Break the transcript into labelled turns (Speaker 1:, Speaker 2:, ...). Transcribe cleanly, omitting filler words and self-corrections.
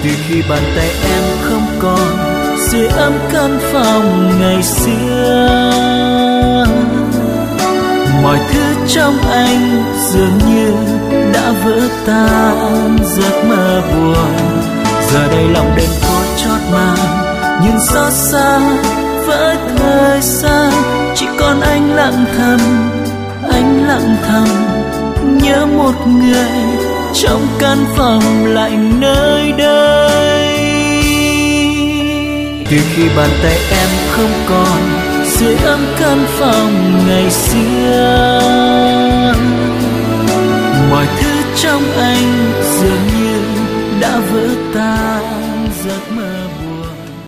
Speaker 1: từ khi bàn tay em không còn sưởi ấm căn phòng ngày xưa. Mọi thứ trong anh dường như đã vỡ tan, giấc mơ buồn giờ đây lòng đêm có chót màn, nhưng xót xa với thời gian. Chỉ còn anh lặng thầm nhớ một người trong căn phòng lạnh nơi đây. Từ khi bàn tay em không còn sưởi ấm căn phòng ngày xưa, mọi thứ trong anh dường như đã vỡ tan, giấc mơ